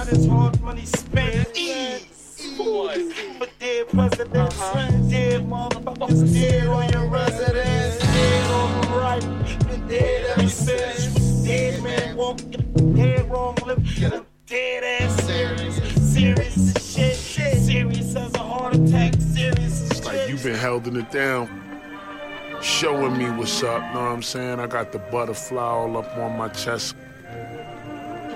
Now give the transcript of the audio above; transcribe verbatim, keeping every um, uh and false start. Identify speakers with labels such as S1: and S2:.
S1: got his hard money spent. Ease. For dead presidents, dead motherfuckers, dead on your residence, dead on the right, been dead ever since. Dead man walking, dead wrong living, dead ass serious, serious as shit, serious as a heart attack, serious as shit.
S2: Like you've been holding it down, showing me what's up, know what I'm saying? I got the butterfly all up on my chest.